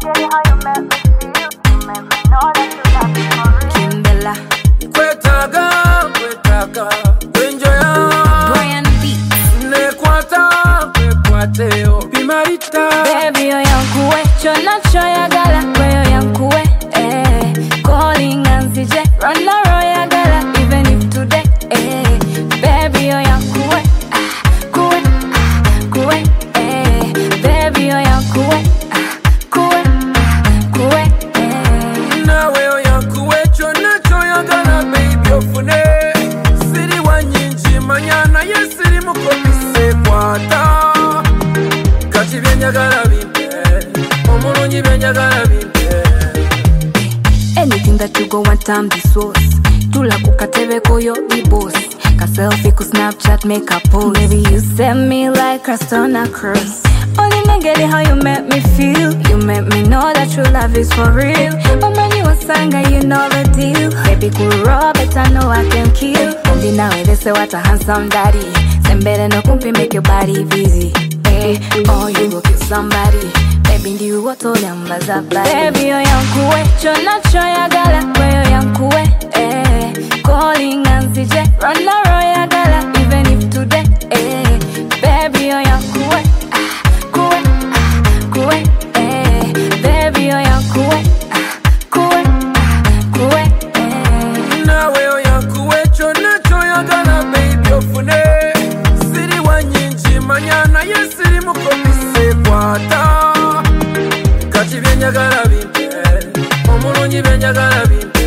Kimbella Kwetaga Kwenjoya Brian Beats Nekwata Kwekwateo Pimarita Baby yo yankuwe Chona choya gala Kweyo yankuwe Calling ansije Rana roya gala Even if today Baby yo yankuwe Kuwe Kuwe Baby yo yankuwe Kuwe Kuwe Nawe yo yankuwe Chona choya gala baby ofune Siri wanyinji manyana Yesiri mukomise kwata Kati byenyagala bimpe Omulungi byenyagala bimpe Anything that you go want time the source. Tula kukatebe koyo the boss. Ka selfie ku Snapchat make a post. Baby you send me like Christ on a cross. Only nigga how you make me feel. You make me know that true love is for real. But when you a singer you know the deal. Baby cool raw but I know I can kill. And now they say what a handsome daddy. Sembere no kumpi make your body busy. Oh you go kill somebody. Baby ndiyo woto yambaza bali. Baby yo yankuwe Chona choya gala Kweyo yankuwe Calling ansije Rana roya gala Even if today Baby yo yankuwe Kuwe Kuwe Baby yo yankuwe Kuwe Kuwe Nawe yo yankuwe Chona choya gala baby ofune Siri wanyinji manyana Yesiri mukomise kwata Kati byenyagala bimpe Omulungi byenyagala bimpe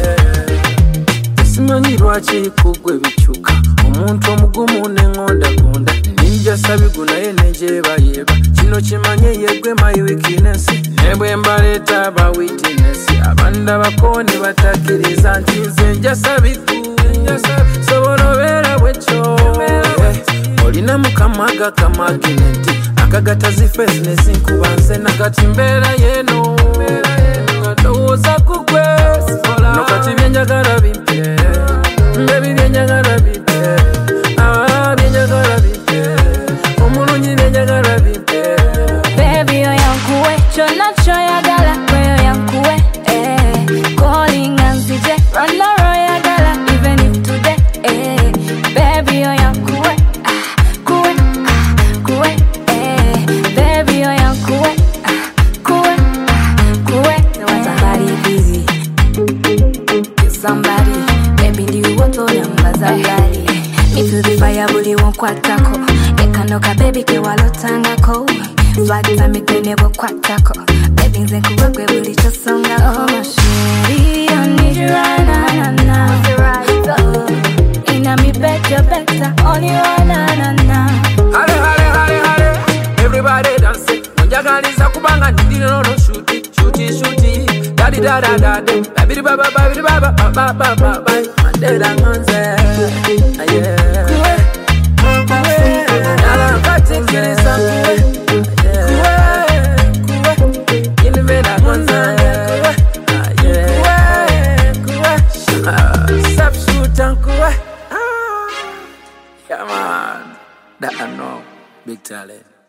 Simanyi lwaki kugwe bikyuka Omuntu omugumu n'engondagonda Ninja sabigu naye nejebayeba Kino kimanye yegwe my weakness Nebwe mbaleeta aba witness Abanda bakone batakiriza nti nze nja sabigu Sobola obeera bwekyo Olina mukamaga kamaginenti Akagata zifesi nezinkuba nze nakati mbeera yeno Ndowooza kugwe Nokati byenjagala bimpe Baby byenjagala bimpe Byenjagala bimpe Omulungi byenjagala bimpe Baby yo yankuwe Chona choya gala Kweyo yankuwe Calling ansije Rana roya gala Even if today Baby yo yankuwe Kuwe Kuwe Baby yo yankuwe Kuwe Kuwe What somebody busy Kill somebody Baby ndiyo woto yambaza bali Me to the fire buli wonkwatako Ekanoka baby ke walotangako Flag me kwenye bokwatako Baby nze kuwe kwe buli chosonga Oh my shorty I need you right na Inna me bed you better Only right na Hale hale hale hale Everybody dance Njagaliza kubanga ndino no shoot Daddy da da da da Babidi baba babidi baba baba baba Mandela ngonze Yeah Nala katikiriza Inimena ngonze Subshoot kuwe Yeah man That I know Big talent